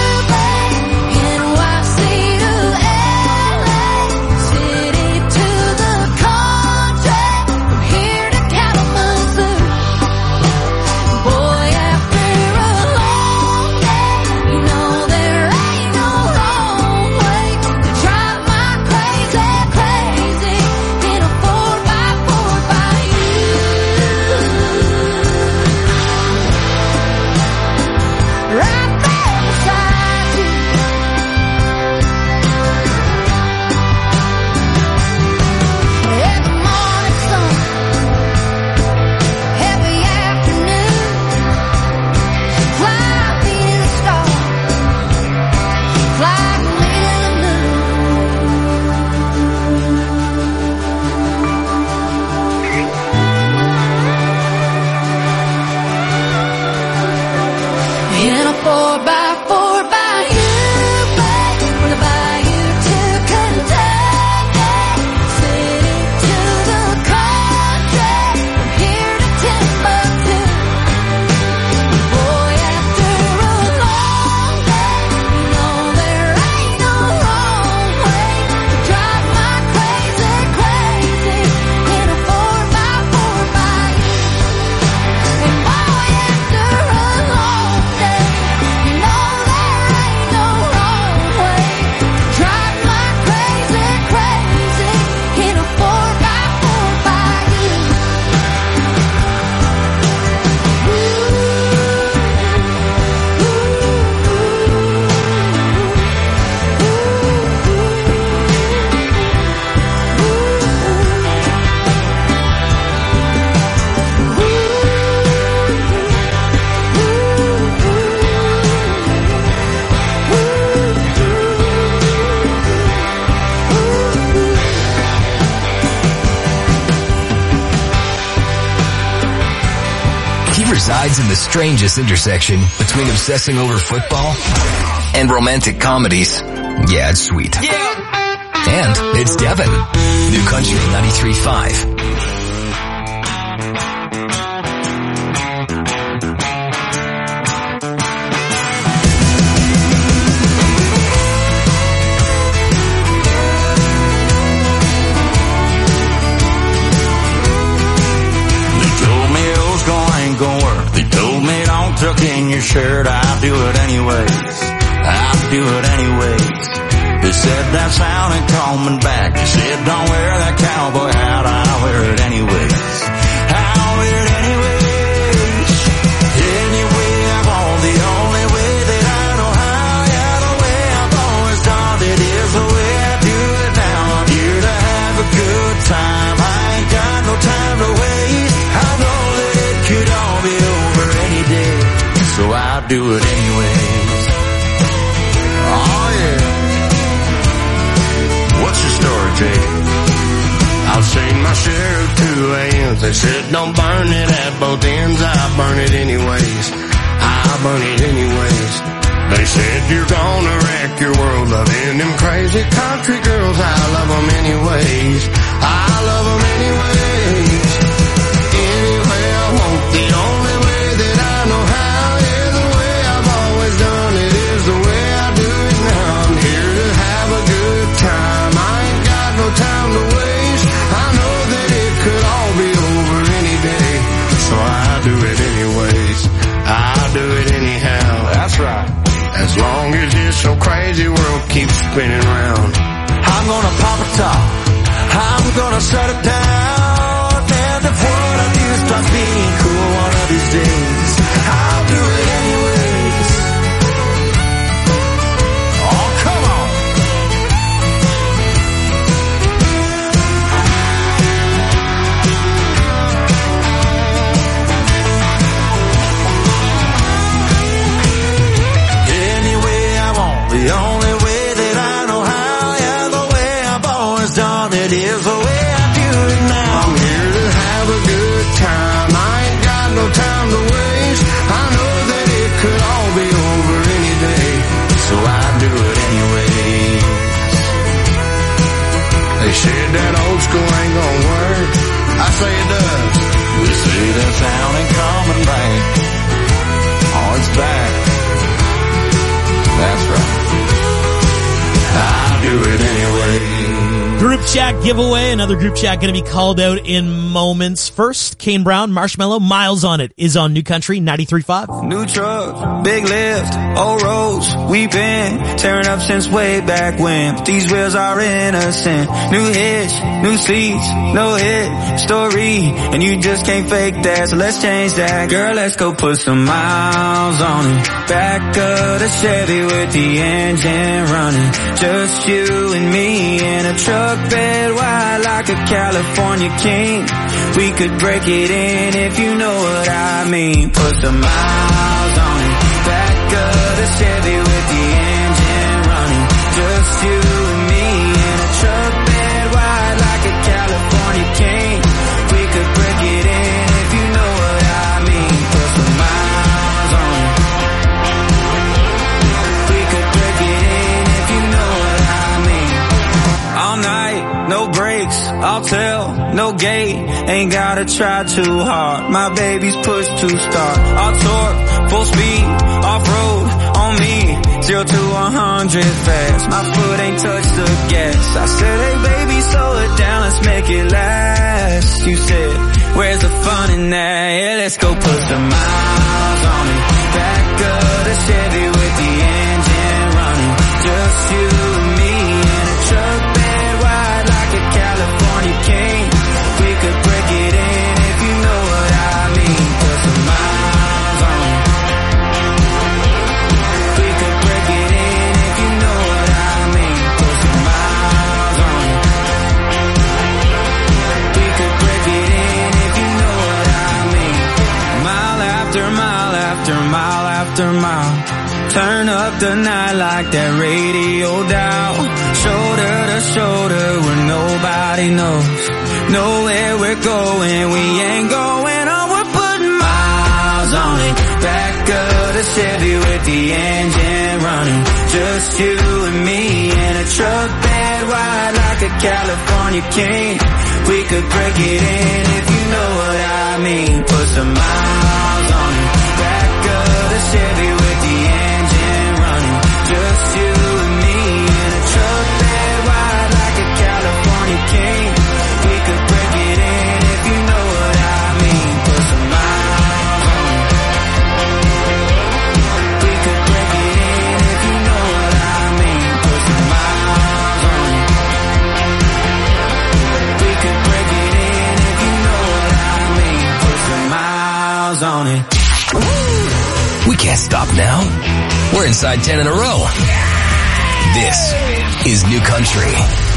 Resides in the strangest intersection between obsessing over football and romantic comedies. Yeah, it's sweet. Yeah. And it's Devin. New Country 93.5. Tuck in your shirt, I'll do it anyways. I'll do it anyways. He said that sound ain't coming back. He said don't wear that cowboy hat, I'll wear it anyways. I'll wear it anyways. Anyway I want, the only way that I know how. Yeah, the way I've always done it is the way I do it now. I'm here to have a good time. I ain't got no time to waste. I know that it could all be over any day, so I'll do it anyways. Oh yeah. What's your story, Jay? I've seen my share of 2 a.m.s. They said don't burn it at both ends. I burn it anyways. I burn it anyways. They said you're gonna wreck your world loving them crazy country girls. I love them anyways. I love them anyways. Anyway I want, the only way that I know how. Yeah, the way I've always done it is the way I do it now. I'm here to have a good time. I ain't got no time to waste. I know that it could all be over any day, so I do it anyways. I do it anyhow. That's right. As long as this so crazy world keeps spinning round, I'm gonna pop a top. I'm gonna shut it down. And if what I do starts being cool one of these days, I'll do it anyways. Oh, come on. The only way that I know how, yeah, the way I've always done it is the way I do it now. I'm here to have a good time. I ain't got no time to waste. I know that it could all be over any day, so I do it anyways. They said that old school ain't gonna work. I say it does. We say that sound ain't coming back. Oh, it's back. That's right. I'll do it anyway. Group chat giveaway. Another group chat going to be called out in moments. First, Kane Brown, Marshmallow, Miles on It is on New Country 93.5. New truck, big lift, old roads, we've been tearing up since way back when. But these wheels are innocent. New hitch, new seats, no hit story, and you just can't fake that. So let's change that, girl. Let's go put some miles on it. Back of the Chevy with the engine running. Just you and me in a truck bed wide like a California king. We could break it in if you know what I mean. Put some miles on it. Back of the Chevy with the engine running. Just you and me in a truck bed wide like a California king. We could break it in if you know what I mean. Put some miles on it. We could break it in if you know what I mean. All night, no brakes, I'll tell, no gate, ain't gotta try too hard. My baby's push to start. I'll torque, full speed, off-road, on me, 0 to 100 fast. My foot ain't touched the gas. I said, hey baby, slow it down, let's make it last. You said, where's the fun in that? Yeah, let's go put some miles on it. Back of the Chevy with the engine running. Just you and me in a truck bed wide like a California king. We could break it in if you know what I mean. Put some miles on it. We could break it in if you know what I mean. Put some miles on it. We could break it in if you know what I mean. Mile after mile after mile after mile. Turn up the night like that radio dial. Shoulder to shoulder where nobody knows. Know where we're going, we ain't going on. We're putting miles on it. Back of the Chevy with the engine running. Just you and me in a truck bed wide like a California king. We could break it in if you know what I mean. Put some miles on it. Back of the Chevy with the engine running. Just you and me in a truck bed wide like a California king. We could break it in if you know what I mean. Put some miles on it. We could break it in if you know what I eyes on it. We can't stop now. We're inside 10 in a row. This is New Country.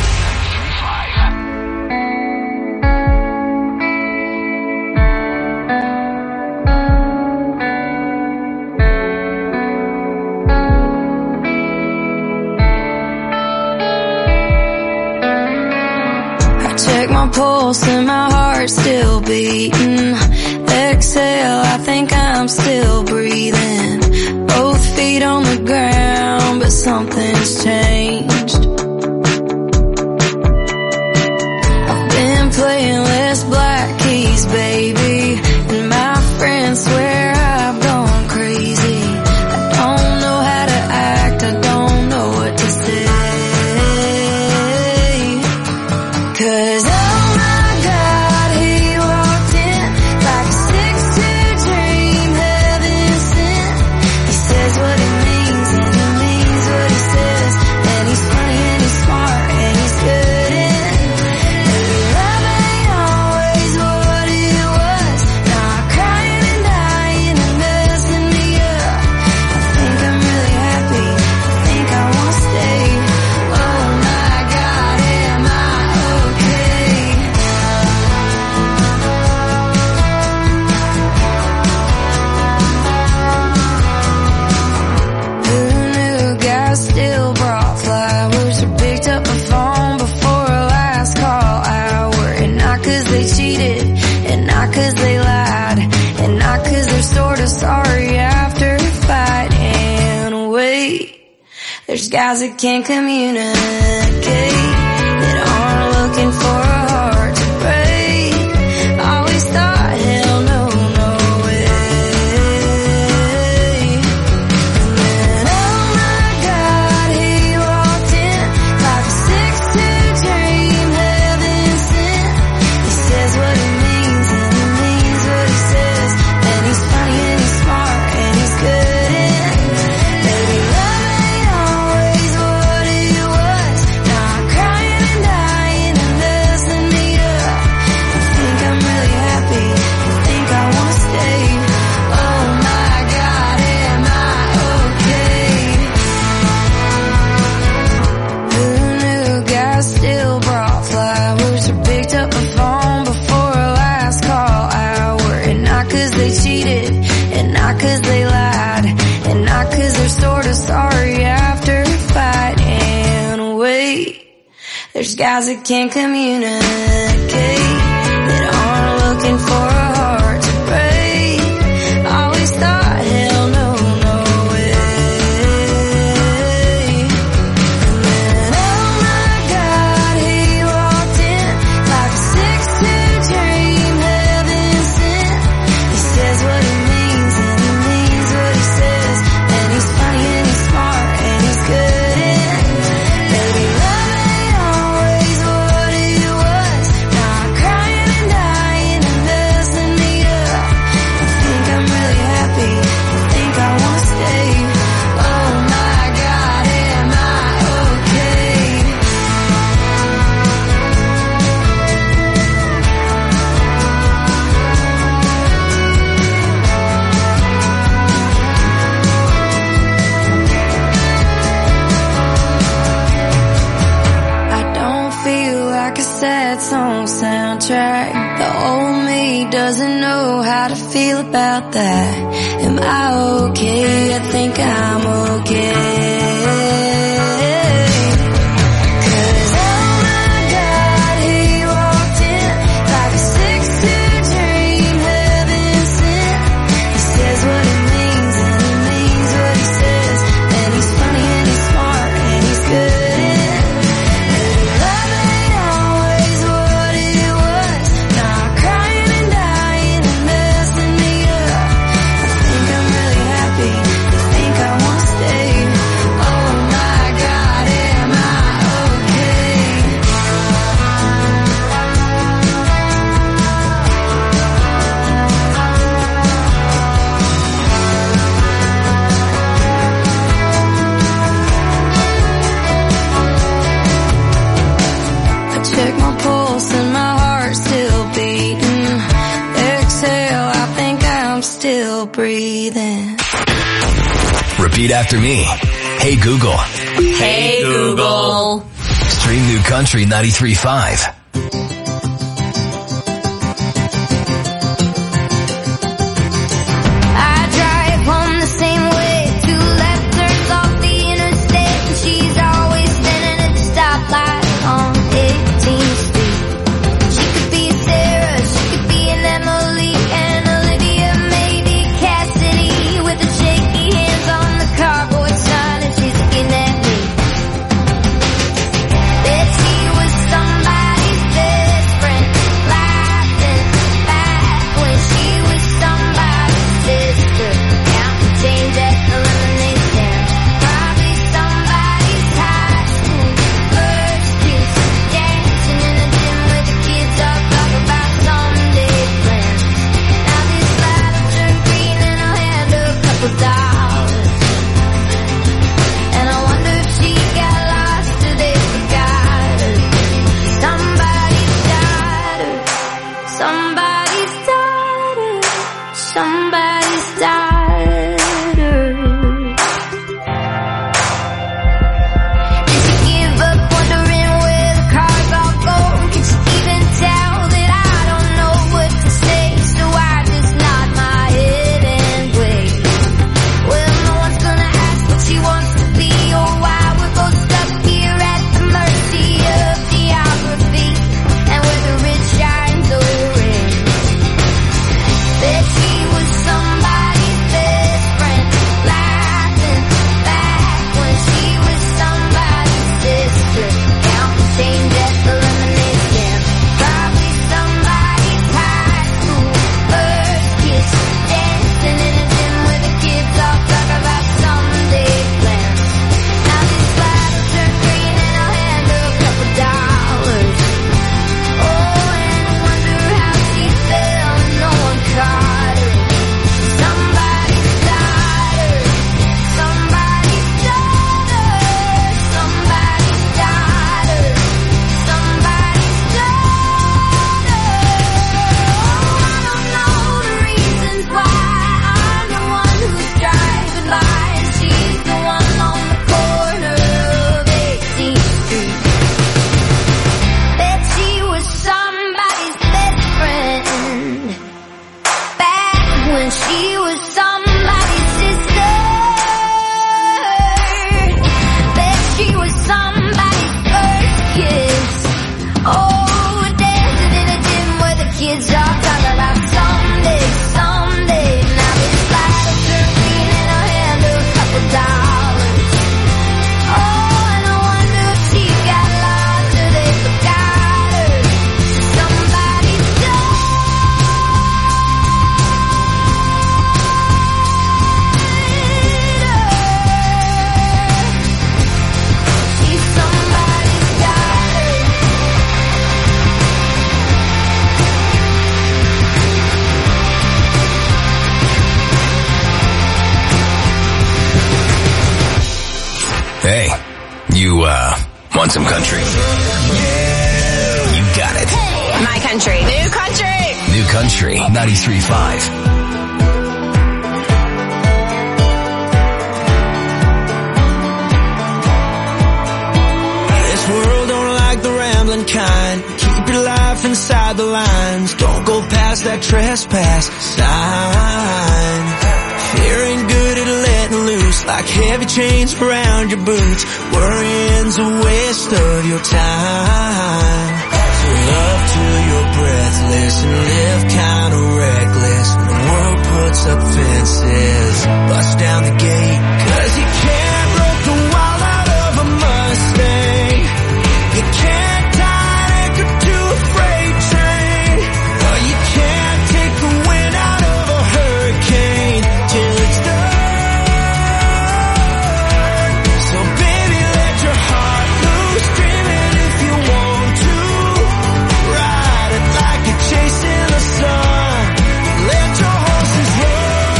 Check my pulse and my heart's still beating. Exhale, I think I'm still breathing. Both feet on the ground, but something's changed. I've been playing less black keys, baby, and my friends swear I've gone crazy. I don't know how to act, I don't know what to say. 'Cause oh my God, he walked in like a 6'2" dream, heaven sent. He says what he means and he means what he says. And he's funny and he's smart and he's good in. Maybe love ain't always what it was. Now I'm crying and dying and messing me up. I think I'm really happy, I think I won't stay. Oh my God, am I okay? Who knew guys still brought flowers or picked up the phone before a last call hour? And not 'cause they cheated, and not 'cause they lied, and not 'cause they're sort of sorry after a fight. And wait, there's guys that can't communicate, that aren't looking for a heart to break. Always thought, hell no, no way. And then, oh my God, he walked in like a 6'2" dream, heaven sent. He says what he means and he means what he says. And he's funny and he's smart and he's good in. Baby, love ain't always what it was. Now I'm crying and dying and messing me up. I think I'm really happy, I think I won't stay. Oh my God, am I okay? Who knew guys still brought flowers or picked up the phone before a last call hour? And not 'cause they cheated, and not 'cause they lied, and not 'cause they're sort of sorry after a fight. And wait, there's guys that can't communicate, that aren't looking for a heart to break. Always thought, hell no, no way. And then, oh my God, he walked in like a 6'2" dream, heaven sent. He says what he means and he means what he says. And he's funny and he's smart and he's good in. Baby, love ain't always what it was. Now I'm crying and dying and messing me up. I think I'm really happy, I think I won't stay. Oh my God, am I okay? I don't feel like a sad song soundtrack. The old me doesn't know how to feel about that. Am I okay? I think I'm okay. 'Cause oh my God, he walked in like a 6'2" dream, heaven sent. He says what he means and he means what he says. And he's funny and he's smart and he's good in. Love ain't always what it was. Now I'm crying and dying and messing me up. I think I'm really happy, I think I won't stay. Oh my God, am I okay? I check my pulse and my heart's still beating. Exhale, I think I'm still still breathing. Repeat after me. Hey Google. Hey Google. Stream New Country 93.5. I drive home the same way, 2 left turns off the interstate, and she's always standing at the stoplight on 18th Street. She could be Sarah, she could be an Emily, and Olivia, maybe Cassidy, with the shaky hands on the cardboard sign, and she's looking at me. Bet she was somebody's best friend, laughing back when she was somebody's sister, counting change at the lemonade stand. Probably somebody's high school first kiss, dancing in the gym where the kids all talk about someday plans. Now this light will turn green and I'll hand her a couple dollars. And I wonder if she got lost or they forgot her. Somebody's daughter, somebody's daughter, somebody's daughter. Did she give up wondering where the cars all go? Can she even tell that I don't know what to say? So I just nod my head and wait. Well, no one's gonna ask what she wants to be or why we're both stuck here at the mercy of geography and where the rich shines orange. Bet she was somebody's best friend, laughing back when she was somebody's sister, counting change at the lemonade stand. Probably somebody's high school first kiss, dancing in a gym where the kids all talk about someday plans. Now this light will turn green and I'll hand her a couple dollars. Oh, and I wonder how she fell, no one caught her. Somebody's daughter, somebody's daughter, somebody's daughter, somebody's daughter. Oh, I don't know the reasons why I'm the one who's driving by, and she's the one on the corner of 18th Street. Bet she was somebody's best friend, back when she was somebody's sister. Bet she was somebody's first kiss. Oh, dancing in a gym where the kids all talk about someday, someday. Now this light will turn green and I'll hand her a couple dollars. Oh, and I wonder if she got lost or they forgot her. Somebody's she's somebody's daughter. Hey, you, want some country? You got it. My country. New country. New Country 93.5. This world don't like the rambling kind. Keep your life inside the lines. Don't go past that trespass sign. Fear ain't good at letting loose, like heavy chains around your boots. Worrying's a waste of your time. So love till you're breathless and live kinda reckless. When the world puts up fences, bust down the gate, 'cause you can't rope the wild out of a Mustang. You can't tie an anchor to a freight train. Or you can't take the wind out of a hurricane till it's done. So baby, let your heart loose, dream it if you want to. Ride it like you're chasing the sun. Let your horses run.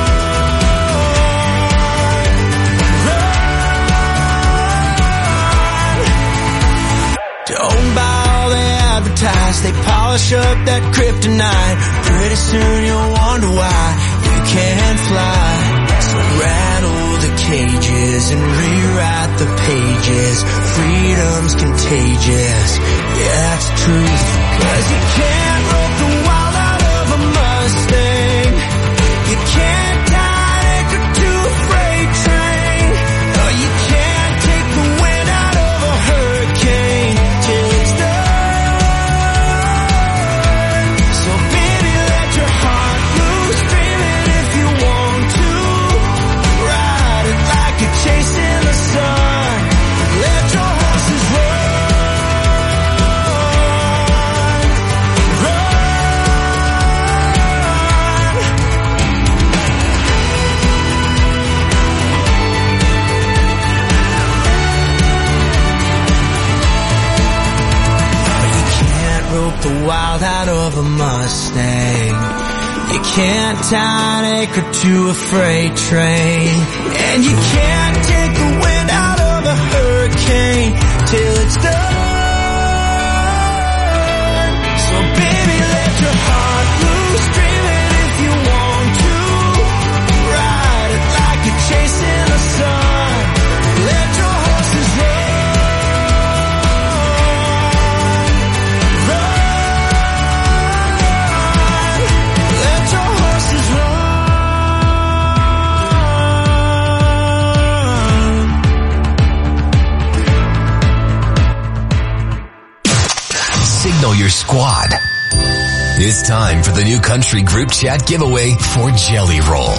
Don't buy all they advertise. They polish up that kryptonite. Pretty soon you'll wonder why you you can't fly. So rattle the cages and rewrite the pages. Freedom's contagious, yeah, it's truth. 'Cause you can't rope the wild out of a Mustang. You can't tie anchor to a freight train. Oh, you can't take the wind out of a hurricane till it's done. So baby, let your heart loose, dream it if you want to. Ride it like you're chasing the sun. Let your horses run. Rope the wild out of a Mustang. You can't tie an anchor to a freight train. And you can't take the wind out of a hurricane till it's done. So baby, let your heart loose, dream it if you want to. Ride it like you're chasing the sun. Let your horses run. Signal your squad. It's time for the New Country group chat giveaway for Jelly Roll.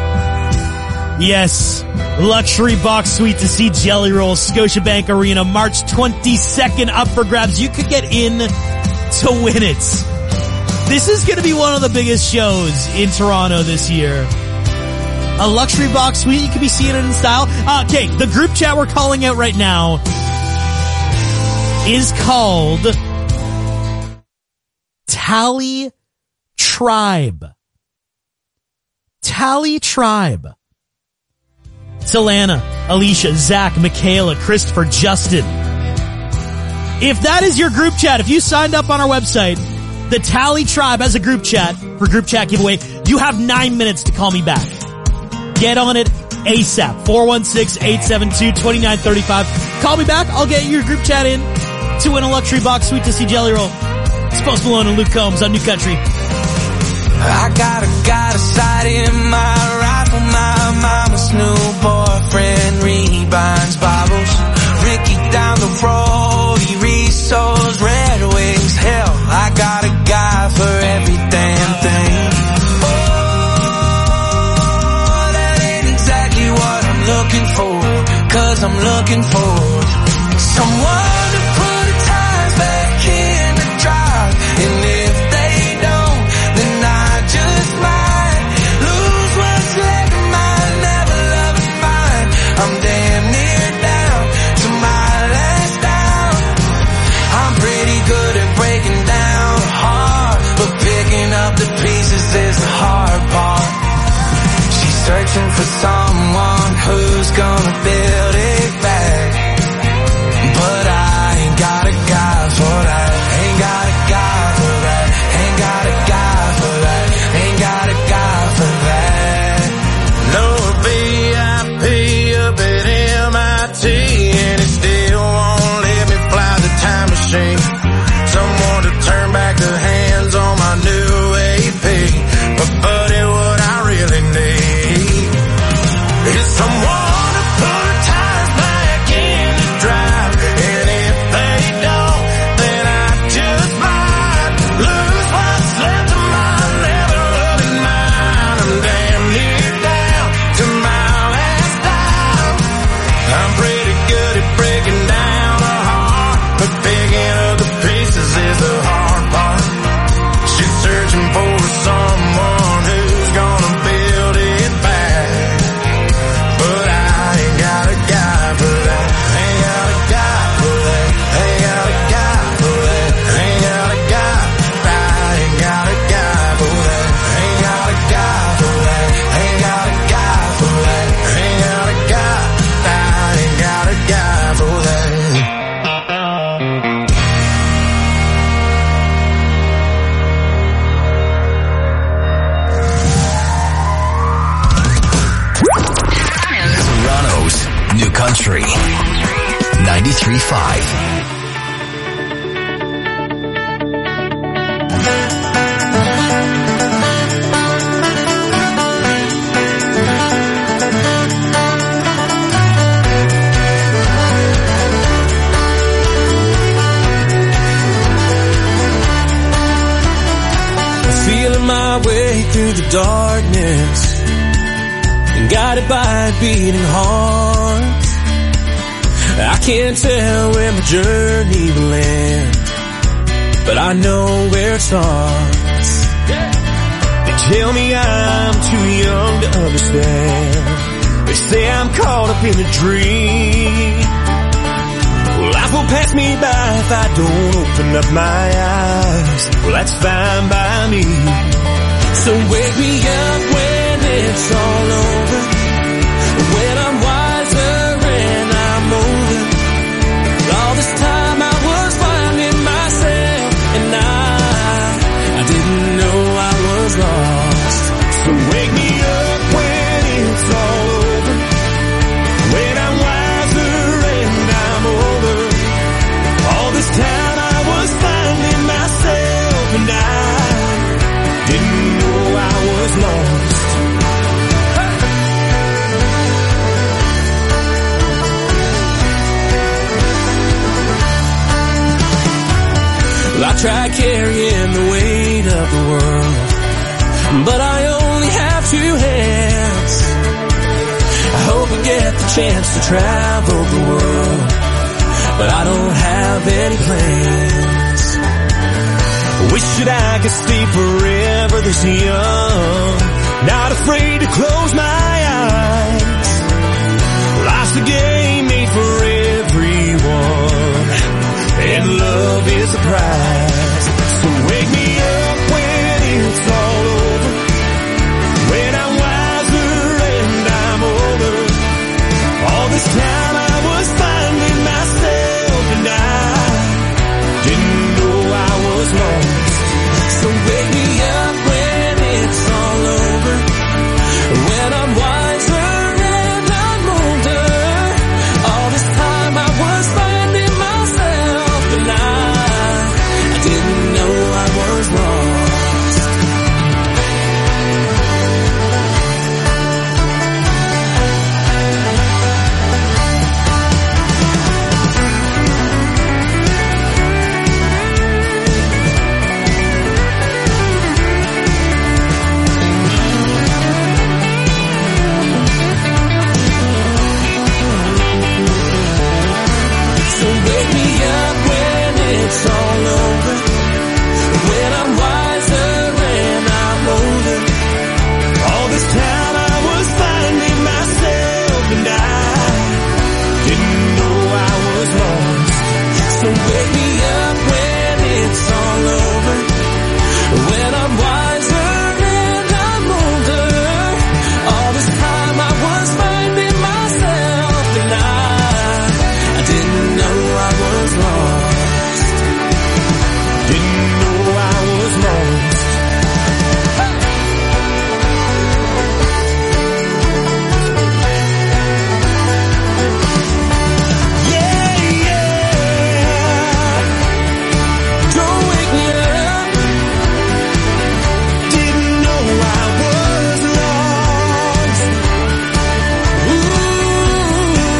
Yes, luxury box suite to see Jelly Roll, Scotiabank Arena, March 22nd, up for grabs. You could get in to win it. This is going to be one of the biggest shows in Toronto this year. A luxury box suite, you could be seeing it in style. Okay, the group chat we're calling out right now is called Tally Tribe. Tally Tribe. It's Alana, Alicia, Zach, Michaela, Christopher, Justin. If that is your group chat, if you signed up on our website, the Tally Tribe has a group chat for group chat giveaway, you have 9 minutes to call me back. Get on it ASAP. 416-872-2935. Call me back. I'll get your group chat in to win a luxury box suite to see Jelly Roll. It's Post Malone and Luke Combs on New Country. I got a sight in my rifle. My mama's new boyfriend rebinds Bibles. Ricky down the road, he resows Red Wings. Hell, I got a guy for every damn thing. Oh, that ain't exactly what I'm looking for. 'Cause I'm looking for someone to put the tires back in the drive. And if they don't, then I just might lose what's left of mine. Never love it fine. I'm damn near down to my last down. I'm pretty good at breaking down hard, but picking up the pieces is the hard part. She's searching for someone who's gonna build it back. But I ain't got a guy for that. Ain't got a guy for that. Ain't got a guy for that. Ain't got a guy for that. No VIP up at MIT, and it still won't let me fly the time machine. Someone to turn back the hands on my new AP. But buddy, what I really need Country 93.5. My way through the darkness and guided by a beating heart. I can't tell where my journey will end, but I know where it starts. They tell me I'm too young to understand. They say I'm caught up in a dream. Well, life will pass me by if I don't open up my eyes. Well, that's fine by me. So wake me up when it's all over, when I'm wiser and I'm older. All this time I was finding myself, and I didn't know I was lost. So wake me up when it's all over, when I'm wiser and I'm older. All this time I was finding myself, and I didn't know I was lost. Well, I tried carrying the weight of the world, but I only have two hands. I hope I get the chance to travel the world, but I don't have any plans. Wish that I could stay forever this young, not afraid to close my eyes. Life's a game made for everyone, and love is a prize. So wake me up when it's all over, when I'm wiser and I'm older. All this time I was finding myself, and I didn't know I was lost. So wake me up when it's all over, when I'm wiser and I'm older. All this time I was finding myself, and I didn't know I was lost. It's all over, when I'm wiser and I'm older. All this time I was finding myself, and I didn't know I was lost. So wake me